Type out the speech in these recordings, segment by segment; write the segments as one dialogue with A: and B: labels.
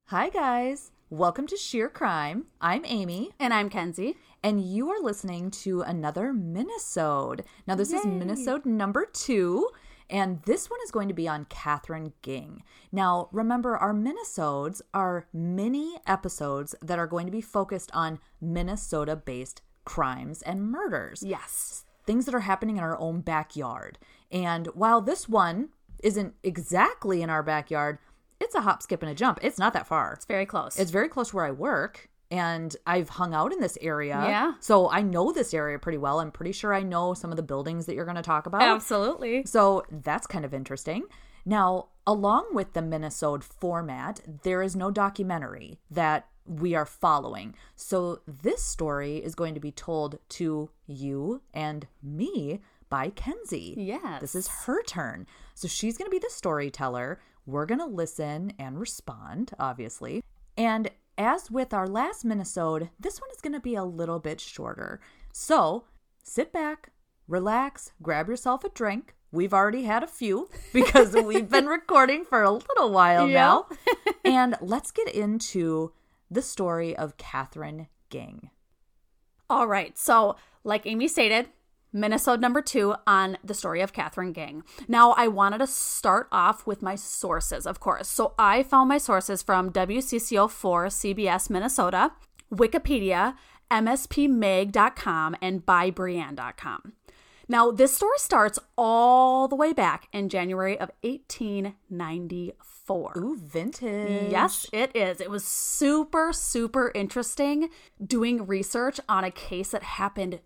A: Hi, guys. Welcome to Sheer Crime. I'm Amy.
B: And I'm Kenzie.
A: And you are listening to another Minisode. Now, this is Minisode number 2, and this one is going to be on Katherine Ging. Now, remember, our Minisodes are mini episodes that are going to be focused on Minnesota-based crimes and murders.
B: Yes.
A: Things that are happening in our own backyard. And while this one isn't exactly in our backyard, it's a hop, skip, and a jump. It's not that far.
B: It's very close.
A: It's very close to where I work, and I've hung out in this area.
B: Yeah.
A: So I know this area pretty well. I'm pretty sure I know some of the buildings that you're going to talk about.
B: Absolutely.
A: So that's kind of interesting. Now, along with the Minisode format, there is no documentary that we are following. So this story is going to be told to you and me by Kenzie.
B: Yes.
A: This is her turn. So she's going to be the storyteller. We're going to listen and respond, obviously. And as with our last Minisode, this one is going to be a little bit shorter. So sit back, relax, grab yourself a drink. We've already had a few because we've been recording for a little while now. And let's get into the story of Katherine Ging.
B: All right. So, like Amy stated, Minisode number 2 on the story of Katherine Ging. Now, I wanted to start off with my sources, of course. So I found my sources from WCCO4 CBS Minnesota, Wikipedia, MSPMag.com, and ByBrienne.com. Now, this story starts all the way back in January of 1894.
A: Ooh, vintage.
B: Yes, it is. It was super, super interesting doing research on a case that happened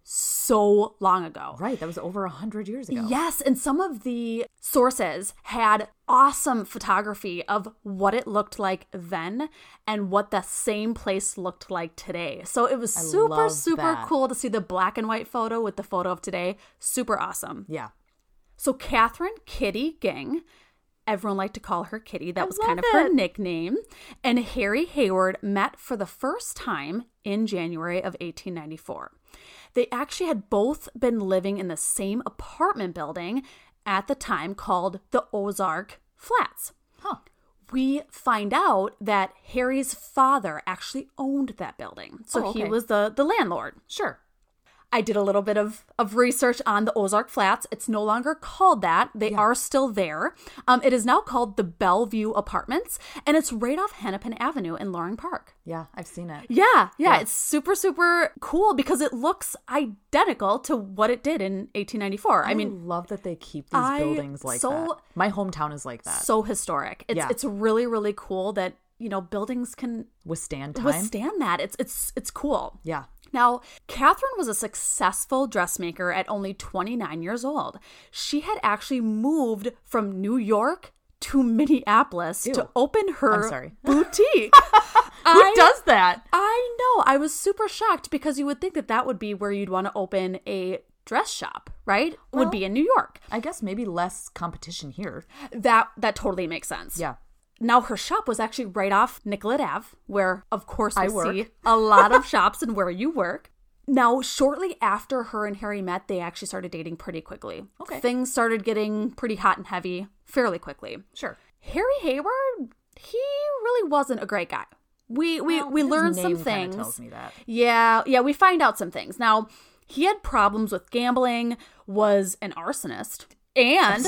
B: so long ago.
A: Right, that was over 100 years ago.
B: Yes, and some of the sources had awesome photography of what it looked like then and what the same place looked like today. So it was super, super cool to see the black and white photo with the photo of today. Super awesome.
A: Yeah.
B: So Katherine Kitty Ging, everyone liked to call her Kitty. That was kind of her nickname. And Harry Hayward met for the first time in January of 1894. They actually had both been living in the same apartment building at the time called the Ozark Flats.
A: Huh.
B: We find out that Harry's father actually owned that building. So he was the landlord.
A: Sure.
B: I did a little bit of research on the Ozark Flats. It's no longer called that. They are still there. It is now called the Bellevue Apartments, and it's right off Hennepin Avenue in Loring Park.
A: Yeah, I've seen it.
B: Yeah. It's super, super cool because it looks identical to what it did in 1894. I mean,
A: love that they keep these buildings like that. My hometown is like that.
B: So historic. It's really, really cool that, you know, buildings can
A: withstand time.
B: Withstand that. It's cool.
A: Yeah.
B: Now, Katherine was a successful dressmaker at only 29 years old. She had actually moved from New York to Minneapolis to open her boutique.
A: Who does that?
B: I know. I was super shocked because you would think that would be where you'd want to open a dress shop, right? Would be in New York.
A: I guess maybe less competition here.
B: That totally makes sense.
A: Yeah.
B: Now, her shop was actually right off Nicollet Ave, where, of course, we
A: work.
B: see a lot of shops and where you work. Now, shortly after her and Harry met, they actually started dating pretty quickly.
A: Okay.
B: Things started getting pretty hot and heavy fairly quickly.
A: Sure.
B: Harry Hayward, he really wasn't a great guy. We learned some things.
A: Tells me that.
B: Yeah, we find out some things. Now, he had problems with gambling, was an arsonist. And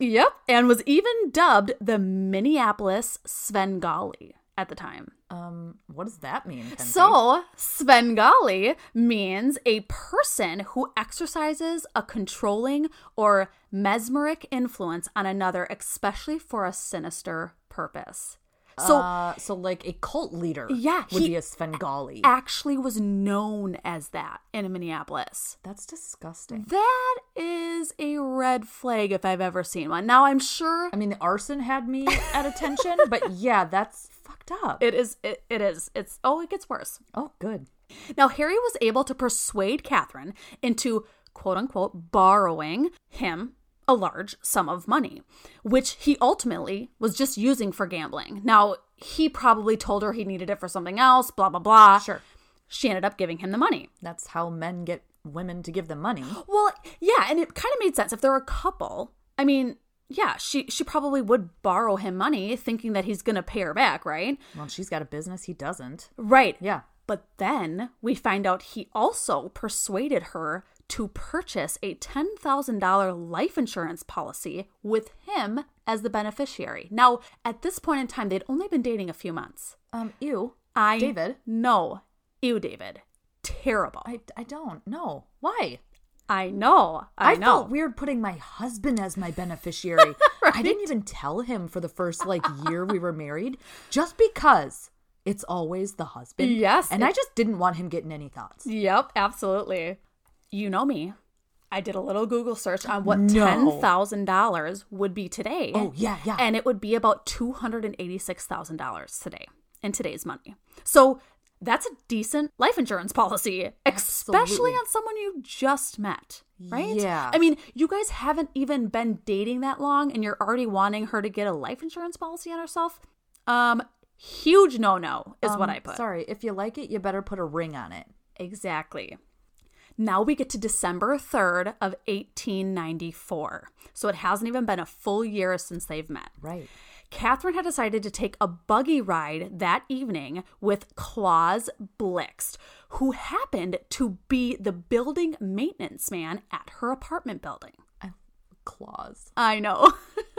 B: and was even dubbed the Minneapolis Svengali at the time.
A: What does that mean, Kenzie?
B: So, Svengali means a person who exercises a controlling or mesmeric influence on another, especially for a sinister purpose.
A: So like a cult leader would be a Svengali.
B: Actually was known as that in Minneapolis.
A: That's disgusting.
B: That is a red flag if I've ever seen one. Now, I'm sure...
A: I mean, the arson had me at attention, but yeah, that's fucked up.
B: It is. It is. It gets worse.
A: Oh, good.
B: Now, Harry was able to persuade Katherine into, quote-unquote, borrowing him a large sum of money, which he ultimately was just using for gambling. Now, he probably told her he needed it for something else, blah, blah, blah.
A: Sure.
B: She ended up giving him the money.
A: That's how men get women to give them money.
B: Well, yeah, and it kind of made sense. If they're a couple, I mean, yeah, she probably would borrow him money thinking that he's going to pay her back, right?
A: Well, she's got a business. He doesn't.
B: Right.
A: Yeah.
B: But then we find out he also persuaded her to purchase a $10,000 life insurance policy with him as the beneficiary. Now, at this point in time, they'd only been dating a few months.
A: Ew.
B: David?
A: David?
B: No. Ew, David. Terrible.
A: I don't know. Why?
B: I know.
A: I felt weird putting my husband as my beneficiary.
B: Right?
A: I didn't even tell him for the first year we were married, just because it's always the husband.
B: Yes.
A: And I just didn't want him getting any thoughts.
B: Yep, absolutely. You know me. I did a little Google search on what
A: No.
B: $10,000 would be today.
A: Oh, yeah.
B: And it would be about $286,000 today in today's money. So that's a decent life insurance policy, especially
A: Absolutely.
B: on someone you just met, right?
A: Yeah.
B: I mean, you guys haven't even been dating that long and you're already wanting her to get a life insurance policy on herself. Huge no-no is what I put.
A: Sorry, if you like it, you better put a ring on it.
B: Exactly. Now we get to December 3rd of 1894. So it hasn't even been a full year since they've met.
A: Right.
B: Catherine had decided to take a buggy ride that evening with Claus Blixt, who happened to be the building maintenance man at her apartment building.
A: Claus.
B: I know.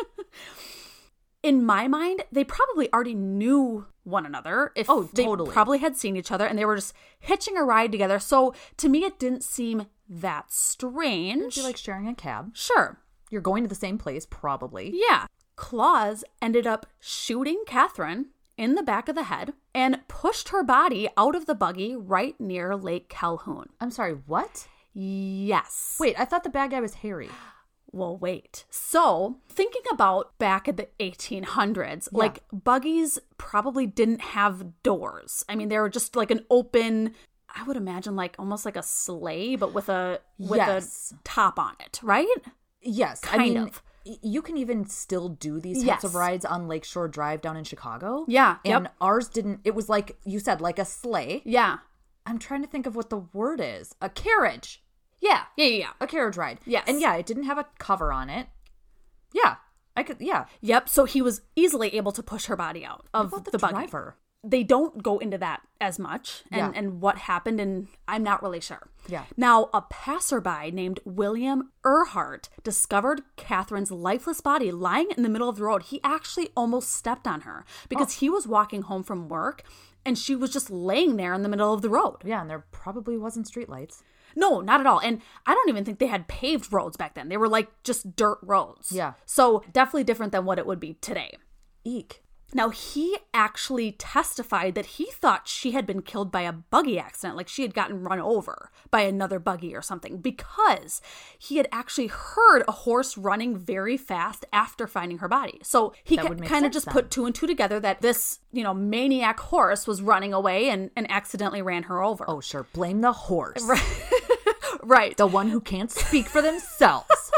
B: In my mind, they probably already knew one another. They
A: totally.
B: probably had seen each other and they were just hitching a ride together. So to me, it didn't seem that strange.
A: It'd be like sharing a cab.
B: Sure.
A: You're going to the same place, probably.
B: Yeah. Claus ended up shooting Catherine in the back of the head and pushed her body out of the buggy right near Lake Calhoun.
A: I'm sorry, what?
B: Yes.
A: Wait, I thought the bad guy was Harry.
B: Well, wait. So, thinking about back in the 1800s, buggies probably didn't have doors. I mean, they were just like an open, I would imagine almost like a sleigh, but with a
A: Yes.
B: top on it, right?
A: Yes.
B: Kind of.
A: You can even still do these types
B: Yes.
A: of rides on Lakeshore Drive down in Chicago.
B: Yeah.
A: And
B: Yep.
A: ours didn't. It was like you said, like a sleigh.
B: Yeah.
A: I'm trying to think of what the word is. A carriage.
B: Yeah. Yeah.
A: A carriage ride.
B: Yes.
A: And yeah, it didn't have a cover on it. Yeah. I could, yeah.
B: Yep. So he was easily able to push her body out of
A: What about
B: the buggy.
A: driver?
B: They don't go into that as much
A: Yeah.
B: and what happened, and I'm not really sure.
A: Yeah.
B: Now, a passerby named William Earhart discovered Catherine's lifeless body lying in the middle of the road. He actually almost stepped on her because he was walking home from work and she was just laying there in the middle of the road.
A: Yeah, and there probably wasn't streetlights.
B: No, not at all. And I don't even think they had paved roads back then. They were just dirt roads.
A: Yeah.
B: So definitely different than what it would be today.
A: Eek.
B: Now, he actually testified that he thought she had been killed by a buggy accident, like she had gotten run over by another buggy or something, because he had actually heard a horse running very fast after finding her body. So he
A: That would make
B: kind of
A: sense
B: just
A: then.
B: put two and two together that this, maniac horse was running away and accidentally ran her over.
A: Oh, sure. Blame the horse.
B: Right.
A: The one who can't speak for themselves.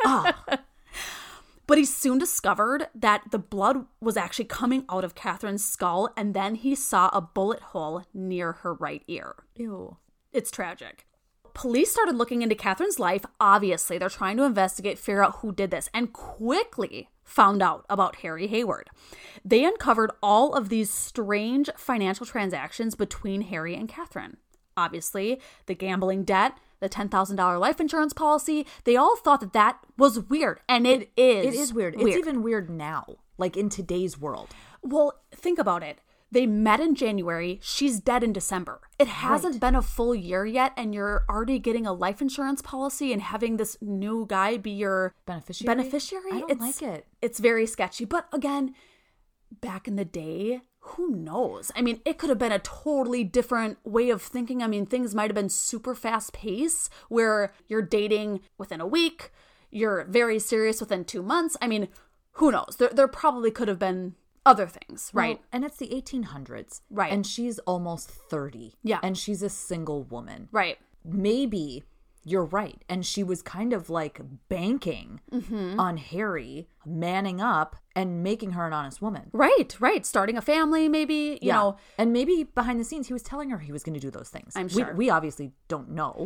B: But he soon discovered that the blood was actually coming out of Catherine's skull, and then he saw a bullet hole near her right ear.
A: Ew.
B: It's tragic. Police started looking into Catherine's life. Obviously, they're trying to investigate, figure out who did this, and quickly found out about Harry Hayward. They uncovered all of these strange financial transactions between Harry and Catherine. Obviously, the gambling debt, the $10,000 life insurance policy, they all thought that was weird, and it is.
A: It is weird. It's even weird now, like in today's world.
B: Well, think about it. They met in January. She's dead in December. It hasn't been a full year yet, and you're already getting a life insurance policy and having this new guy be your beneficiary?
A: I don't like it.
B: It's very sketchy. But again, back in the day, who knows? I mean, it could have been a totally different way of thinking. I mean, things might have been super fast paced where you're dating within a week, you're very serious within 2 months. I mean, who knows? There probably could have been other things, right?
A: Well, and it's the 1800s.
B: Right.
A: And she's almost 30.
B: Yeah.
A: And she's a single woman.
B: Right.
A: Maybe you're right. And she was kind of like banking on Harry manning up and making her an honest woman.
B: Right. Starting a family, maybe, you know.
A: And maybe behind the scenes, he was telling her he was going to do those things.
B: I'm sure.
A: We obviously don't know.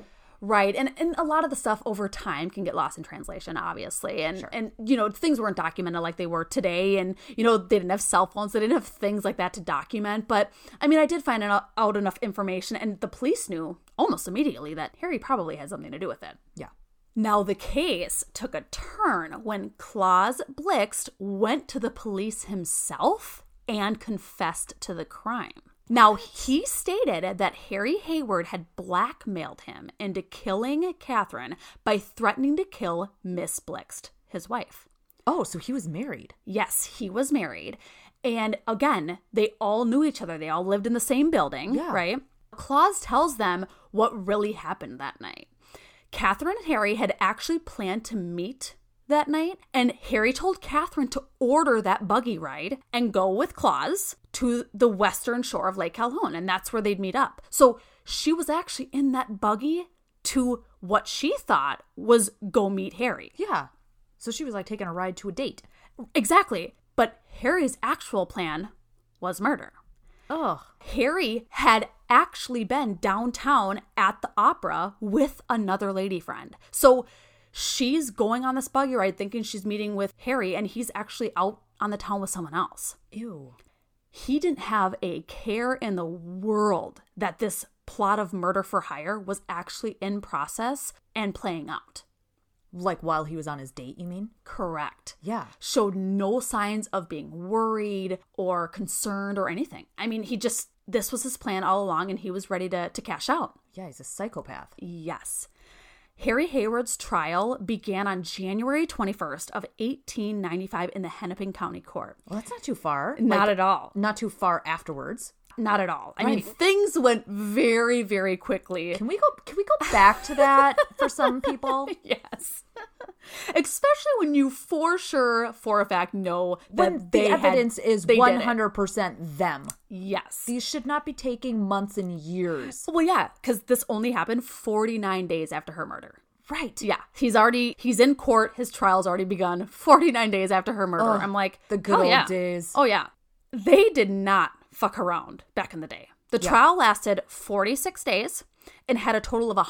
B: Right. And a lot of the stuff over time can get lost in translation, obviously. And, and things weren't documented like they were today. And, they didn't have cell phones. They didn't have things like that to document. But, I mean, I did find out enough information. And the police knew almost immediately that Harry probably had something to do with it.
A: Yeah.
B: Now, the case took a turn when Claus Blixt went to the police himself and confessed to the crime. Now, he stated that Harry Hayward had blackmailed him into killing Catherine by threatening to kill Miss Blixt, his wife.
A: Oh, so he was married.
B: Yes, he was married. And again, they all knew each other. They all lived in the same building, right? Claus tells them what really happened that night. Catherine and Harry had actually planned to meet that night, and Harry told Catherine to order that buggy ride and go with Claus to the western shore of Lake Calhoun, and that's where they'd meet up. So she was actually in that buggy to what she thought was go meet Harry.
A: Yeah. So she was like taking a ride to a date.
B: Exactly. But Harry's actual plan was murder.
A: Oh.
B: Harry had actually been downtown at the opera with another lady friend. So she's going on this buggy ride thinking she's meeting with Harry, and he's actually out on the town with someone else.
A: Ew.
B: He didn't have a care in the world that this plot of murder for hire was actually in process and playing out.
A: Like while he was on his date, you mean?
B: Correct.
A: Yeah.
B: Showed no signs of being worried or concerned or anything. I mean, this was his plan all along, and he was ready to cash out.
A: Yeah, he's a psychopath.
B: Yes. Harry Hayward's trial began on January 21st of 1895 in the Hennepin County Court.
A: Well, that's not too far.
B: Not at all.
A: Not too far afterwards.
B: Not at all. I mean, things went very, very quickly.
A: Can we go back to that for some people?
B: Yes. Especially when you for a fact know that
A: when the evidence is 100% them.
B: Yes.
A: These should not be taking months and years.
B: Well, yeah, because this only happened 49 days after her murder.
A: Right.
B: Yeah. He's in court. His trial's already begun 49 days after her murder. I'm like,
A: the good old days.
B: Oh, yeah. They did not fuck around back in the day. The trial lasted 46 days and had a total of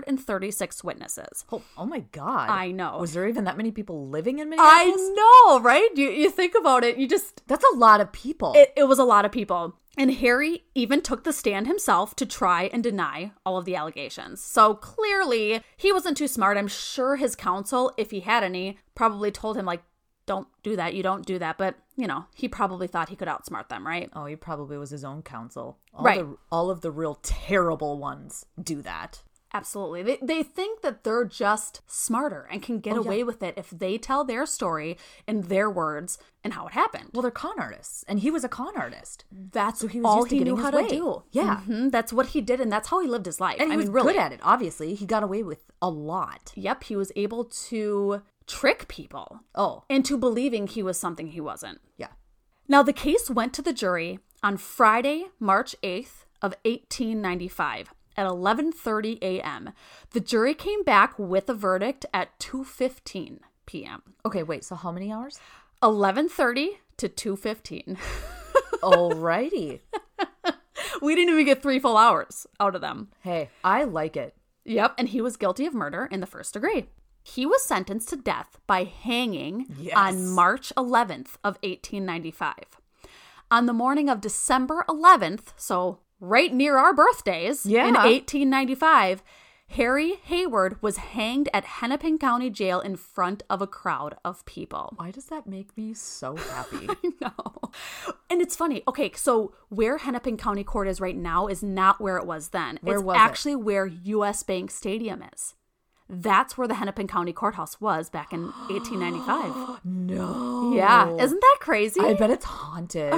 B: 136 witnesses.
A: Oh my God.
B: I know.
A: Was there even that many people living in Minneapolis?
B: I know, right? You think about it,
A: That's a lot of people.
B: It was a lot of people. And Harry even took the stand himself to try and deny all of the allegations. So clearly, he wasn't too smart. I'm sure his counsel, if he had any, probably told him, like, don't do that, you don't do that. But, he probably thought he could outsmart them, right?
A: Oh, he probably was his own counsel.
B: Right.
A: All of the real terrible ones do that.
B: Absolutely. They think that they're just smarter and can get away with it if they tell their story in their words and how it happened.
A: Well, they're con artists, and he was a con artist.
B: That's all he knew how to do.
A: Yeah.
B: Mm-hmm. That's what he did, and that's how he lived his life.
A: And he was good at it, obviously. He got away with a lot.
B: Yep, he was able to trick people into believing he was something he wasn't.
A: Yeah.
B: Now, the case went to the jury on Friday, March 8th of 1895 at 11:30 a.m. The jury came back with a verdict at 2:15 p.m.
A: Okay, wait, so how many hours?
B: 11:30 to 2:15.
A: Alrighty.
B: We didn't even get 3 full hours out of them.
A: Hey, I like it.
B: Yep, and he was guilty of murder in the first degree. He was sentenced to death by hanging on March 11th of 1895. On the morning of December 11th, so right near our birthdays in 1895, Harry Hayward was hanged at Hennepin County Jail in front of a crowd of people.
A: Why does that make me so happy?
B: I know. And it's funny. Okay, so where Hennepin County Court is right now is not where it was then.
A: Where
B: it's
A: was
B: actually where US Bank Stadium is. That's where the Hennepin County Courthouse was back in 1895.
A: No.
B: Yeah. Isn't that crazy?
A: I bet it's haunted.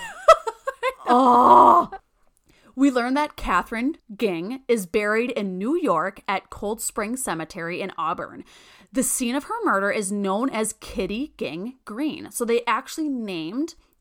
B: We learned that Catherine Ging is buried in New York at Cold Spring Cemetery in Auburn. The scene of her murder is known as Kitty Ging Green. So they actually named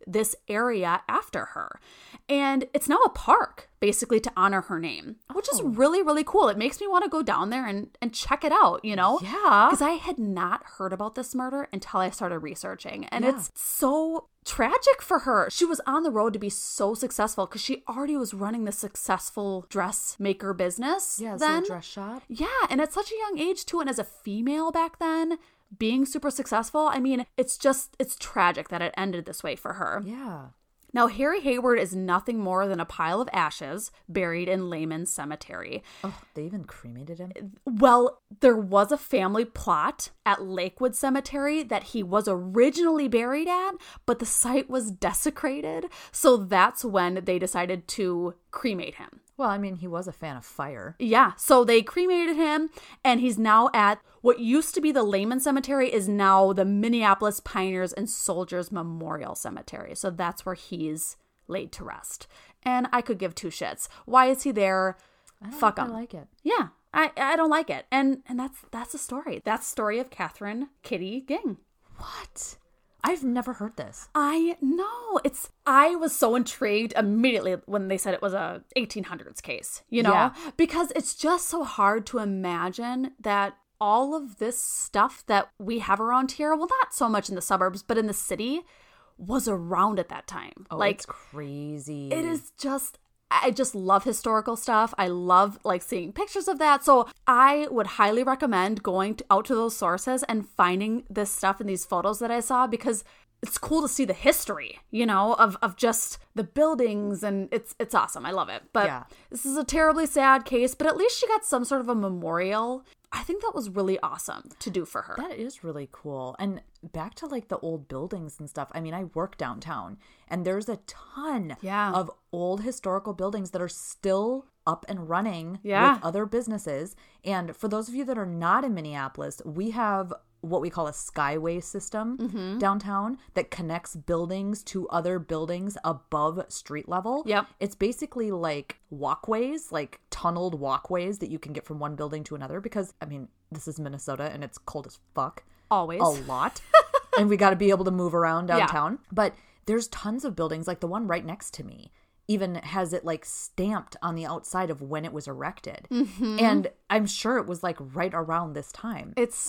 B: this area after her. And it's now a park, basically, to honor her name, which is really, really cool. It makes me want to go down there and check it out, you know?
A: Yeah.
B: Because I had not heard about this murder until I started researching. And it's so tragic for her. She was on the road to be so successful because she already was running this successful dressmaker business.
A: Yeah,
B: then.
A: a dress shop.
B: Yeah, and at such a young age too, and as a female back then, being super successful, I mean, it's tragic that it ended this way for her.
A: Yeah.
B: Now, Harry Hayward is nothing more than a pile of ashes buried in Lehman Cemetery.
A: Oh, they even cremated him?
B: Well, there was a family plot at Lakewood Cemetery that he was originally buried at, but the site was desecrated. So that's when they decided to cremate him.
A: Well, I mean, he was a fan of fire.
B: Yeah, so they cremated him, and he's now at what used to be the Lehman Cemetery is now the Minneapolis Pioneers and Soldiers Memorial Cemetery. So that's where he's laid to rest. And I could give two shits. Why is he there? Fuck him.
A: I like it.
B: Yeah, I don't like it. And that's the story. That's the story of Catherine Kitty Ging.
A: What? I've never heard this.
B: I know. I was so intrigued immediately when they said it was a 1800s case, you know,
A: Yeah.
B: because it's just so hard to imagine that all of this stuff that we have around here, well, not so much in the suburbs, but in the city, was around at that time.
A: Oh,
B: like,
A: it's crazy.
B: it is just, I just love historical stuff. I love like seeing pictures of that. So I would highly recommend going out to those sources and finding this stuff in these photos that I saw, because it's cool to see the history, you know, of just the buildings, and it's awesome. I love it. But This is a terribly sad case, but at least she got some sort of a memorial. I think that was really awesome to do for her.
A: That is really cool. And back to like the old buildings and stuff. I mean, I work downtown, and there's a ton of old historical buildings that are still up and running with other businesses. And for those of you that are not in Minneapolis, we have what we call a skyway system downtown that connects buildings to other buildings above street level.
B: Yep.
A: It's basically like walkways, like tunneled walkways that you can get from one building to another, because, I mean, this is Minnesota and it's cold as fuck.
B: Always.
A: A lot. And we got to be able to move around downtown. Yeah. But there's tons of buildings, like the one right next to me even has it like stamped on the outside of when it was erected. And I'm sure it was like right around this time.
B: It's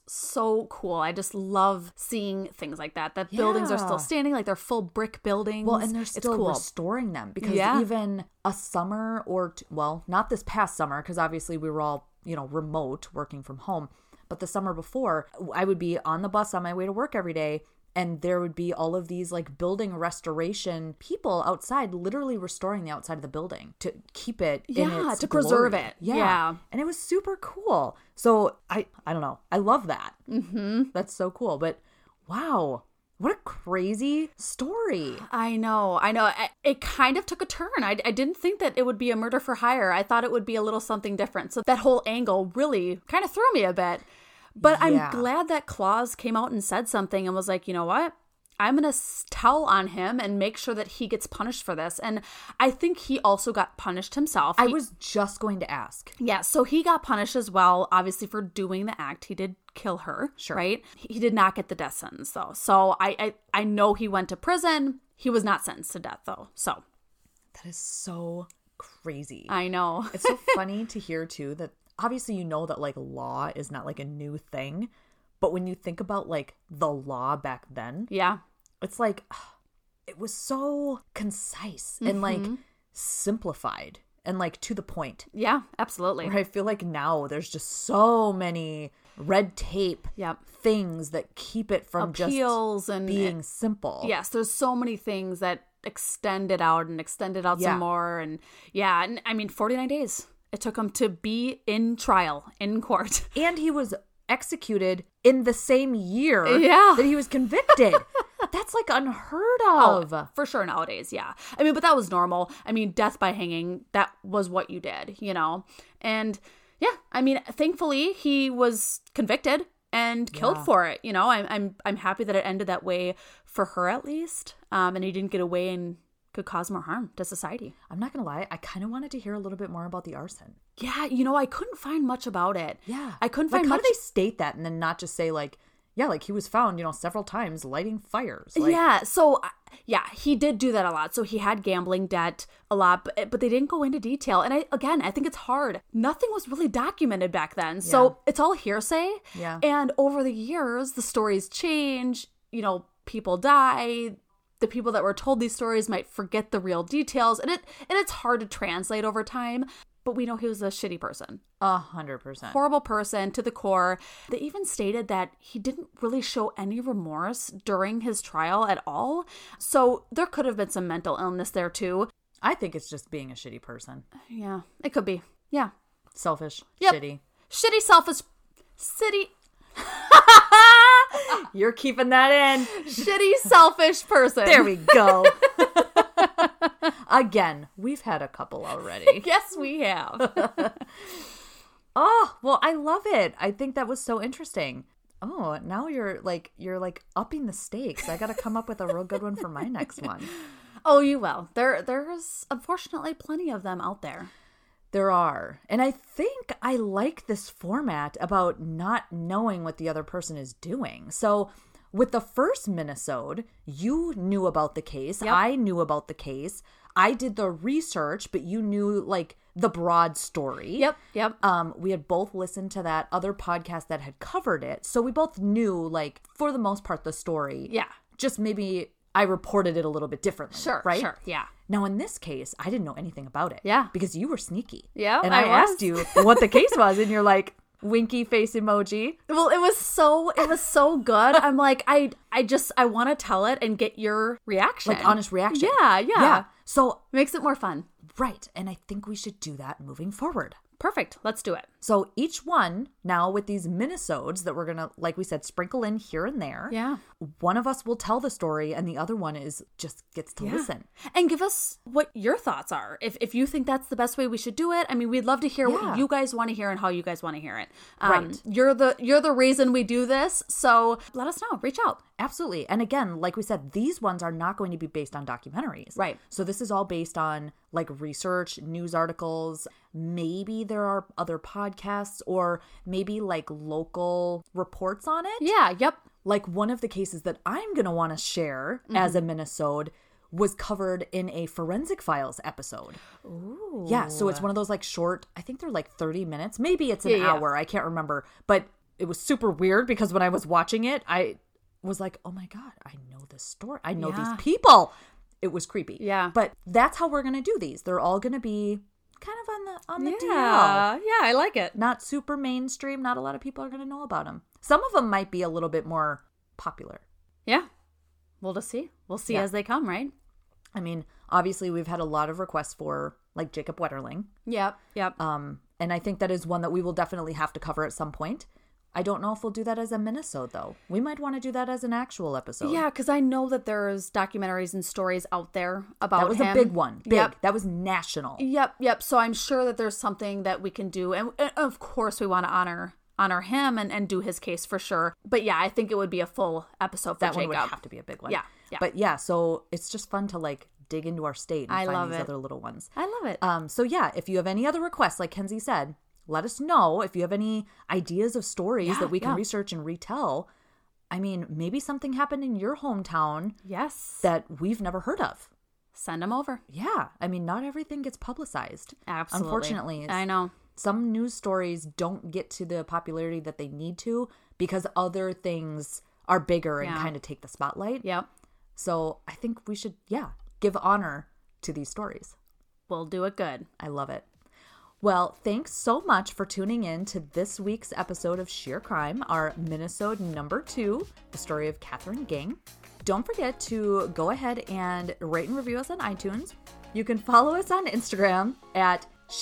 B: so cool. I just love seeing things like that buildings are still standing, like they're full brick buildings.
A: Well, and they're still restoring them, because even a summer or well, not this past summer, because obviously we were all, you know, remote working from home, but the summer before, I would be on the bus on my way to work every day, and there would be all of these like building restoration people outside literally restoring the outside of the building to keep it in its
B: to preserve
A: glory.
B: it.
A: Yeah. And it was super cool. So I don't know. I love that. That's so cool. But wow, what a crazy story.
B: I know. It kind of took a turn. I didn't think that it would be a murder for hire. I thought it would be a little something different. So that whole angle really kind of threw me a bit. But I'm glad that Claus came out and said something and was like, you know what? I'm going to tell on him and make sure that he gets punished for this. And I think he also got punished himself.
A: I was just going to ask.
B: Yeah, so he got punished as well, obviously, for doing the act. He did kill her, right? He did not get the death sentence, though. So I know he went to prison. He was not sentenced to death, though. So
A: that is so crazy.
B: I know.
A: It's so funny to hear, too, that obviously you know that like law is not like a new thing. But when you think about like the law back then, it's like it was so concise and like simplified and like to the point.
B: Yeah, absolutely.
A: Where I feel like now there's just so many red tape things that keep it from
B: appeals
A: just being simple.
B: Yes, there's so many things that extend it out some more. And and I mean, 49 days. It took him to be in trial, in court.
A: And he was executed in the same year that he was convicted. That's like unheard of.
B: Oh, for sure nowadays, yeah. I mean, but that was normal. I mean, death by hanging, that was what you did, you know? And yeah, I mean, thankfully he was convicted and killed for it, you know? I'm happy that it ended that way for her at least. And he didn't get away and could cause more harm to society.
A: I'm not gonna lie, I kind of wanted to hear a little bit more about the arson.
B: Yeah, you know, I couldn't find much about it.
A: Yeah.
B: I couldn't find
A: much. How
B: much.
A: do they state that and then not just say like, yeah, like he was found, you know, several times lighting fires? Like,
B: yeah, so Yeah, he did do that a lot. So he had gambling debt a lot, but they didn't go into detail. And I think it's hard. Nothing was really documented back then. So it's all hearsay.
A: Yeah.
B: And over the years, the stories change. You know, people die. The people that were told these stories might forget the real details. And it's hard to translate over time. But we know he was a shitty person.
A: 100%.
B: Horrible person to the core. They even stated that he didn't really show any remorse during his trial at all. So there could have been some mental illness there too.
A: I think it's just being a shitty person.
B: Yeah, it could be. Yeah.
A: Selfish.
B: Yep.
A: Shitty.
B: Shitty, selfish, city.
A: You're keeping that in.
B: Shitty, selfish person.
A: There we go. Again, we've had a couple already.
B: Yes, we have.
A: Oh, well, I love it. I think that was so interesting. Oh, now you're like upping the stakes. I got to come up with a real good one for my next one.
B: Oh, you will. There's unfortunately plenty of them out there.
A: There are. And I think I like this format about not knowing what the other person is doing. So with the first minisode, you knew about the case.
B: Yep.
A: I knew about the case. I did the research, but you knew like the broad story.
B: Yep.
A: We had both listened to that other podcast that had covered it. So we both knew, like, for the most part, the story.
B: Yeah.
A: Just maybe I reported it a little bit differently.
B: Sure.
A: Right?
B: Sure. Yeah.
A: Now, in this case, I didn't know anything about it.
B: Yeah.
A: Because you were sneaky.
B: Yeah,
A: And
B: I
A: I
B: was.
A: asked you what the case was, and you're like, winky face emoji.
B: Well, it was so good. I'm like, I want to tell it and get your reaction.
A: Like, honest reaction.
B: Yeah.
A: So,
B: Makes it more fun.
A: right. And I think we should do that moving forward.
B: Perfect. Let's do it.
A: So each one, now with these minisodes that we're going to, like we said, sprinkle in here and there.
B: Yeah.
A: One of us will tell the story and the other one just gets to
B: Yeah.
A: listen.
B: And give us what your thoughts are. If you think that's the best way we should do it. I mean, we'd love to hear
A: Yeah.
B: what you guys want to hear and how you guys want to hear it.
A: Right.
B: You're the reason we do this. So let us know. Reach out.
A: Absolutely. And again, like we said, these ones are not going to be based on documentaries.
B: Right.
A: So this is all based on like research, news articles. Maybe there are other podcasts or maybe like local reports on it.
B: Yeah. Yep.
A: Like one of the cases that I'm going to want to share as a minisode was covered in a Forensic Files episode.
B: Ooh.
A: Yeah, so it's one of those like short, I think they're like 30 minutes. Maybe it's an
B: Yeah.
A: hour. I can't remember. But it was super weird because when I was watching it, I was like, oh my God, I know this story. I know
B: Yeah.
A: these people. It was creepy.
B: Yeah.
A: But that's how we're going to do these. They're all going to be kind of on the DL.
B: Yeah. I like it.
A: Not super mainstream. Not a lot of people are going to know about them. Some of them might be a little bit more popular.
B: Yeah. We'll just see. We'll see
A: Yeah.
B: as they come, right?
A: I mean, obviously we've had a lot of requests for like Jacob Wetterling.
B: Yep.
A: And I think that is one that we will definitely have to cover at some point. I don't know if we'll do that as a minisode though. We might want to do that as an actual episode.
B: Yeah, because I know that there's documentaries and stories out there about
A: That was
B: him.
A: a big one. Big.
B: Yep.
A: That was national.
B: Yep. So I'm sure that there's something that we can do. And of course, we want to honor him and do his case for sure. But yeah, I think it would be a full episode for
A: That
B: Jacob.
A: one would have to be a big one.
B: Yeah.
A: But yeah, so it's just fun to like dig into our state and
B: I
A: find
B: love
A: these
B: it.
A: other little ones.
B: I love it.
A: So yeah, if you have any other requests, like Kenzie said, let us know. If you have any ideas of stories that we can research and retell, I mean, maybe something happened in your hometown
B: Yes.
A: that we've never heard of.
B: Send them over.
A: Yeah. I mean, not everything gets publicized.
B: Absolutely.
A: Unfortunately.
B: I know.
A: Some news stories don't get to the popularity that they need to because other things are bigger and kind of take the spotlight.
B: Yep.
A: So I think we should, give honor to these stories.
B: We'll do it good.
A: I love it. Well, thanks so much for tuning in to this week's episode of Sheer Crime, our minisode number 2, the story of Catherine Ging. Don't forget to go ahead and rate and review us on iTunes. You can follow us on Instagram at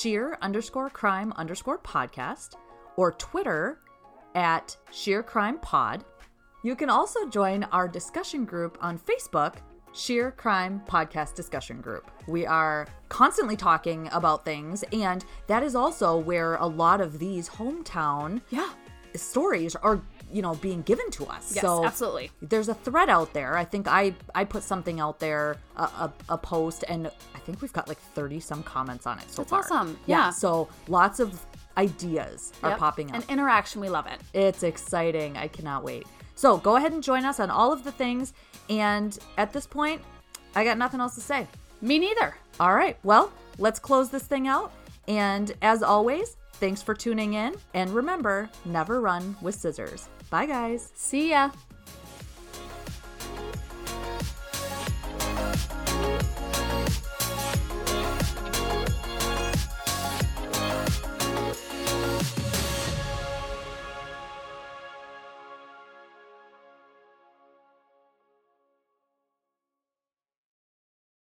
A: sheer_crime_podcast or Twitter at sheercrimepod. You can also join our discussion group on Facebook, Sheer Crime Podcast Discussion Group. We are constantly talking about things, and that is also where a lot of these hometown stories are, being given to us.
B: Yes,
A: so
B: absolutely.
A: There's a thread out there. I think I put something out there, a post, and I think we've got like 30 some comments on it so far.
B: That's awesome. Yeah.
A: So lots of ideas are popping up.
B: And interaction, we love it.
A: It's exciting. I cannot wait. So go ahead and join us on all of the things. And at this point, I got nothing else to say.
B: Me neither.
A: All right, well, let's close this thing out. And as always, thanks for tuning in. And remember, never run with scissors. Bye, guys.
B: See ya.